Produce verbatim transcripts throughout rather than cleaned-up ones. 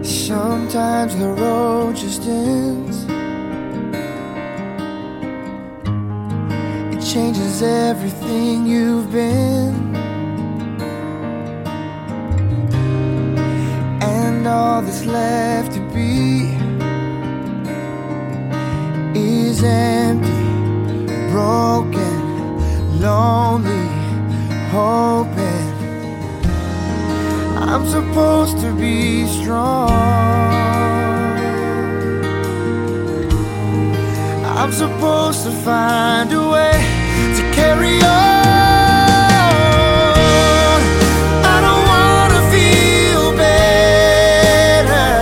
Sometimes the road just ends. It changes everything you've been, and all that's left to be is empty, broken, lonely, hoping. I'm supposed to be strong. I'm supposed to find a way to carry on. I don't wanna feel better.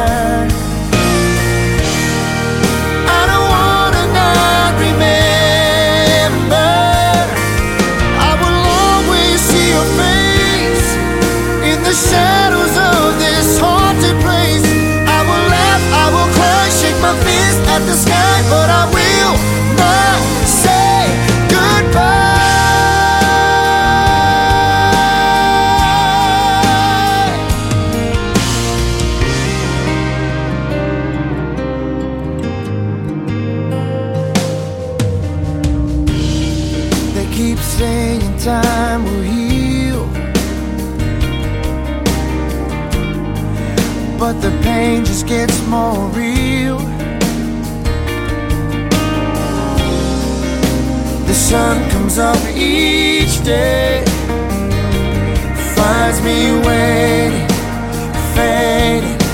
I don't wanna not remember. I will always see your face in the shadows of this haunted place. I will laugh, I will cry, shake my fist at the sky, but I will not say goodbye. They keep saying time will heal, but the pain just gets more real. The sun comes up each day, finds me waiting, fading,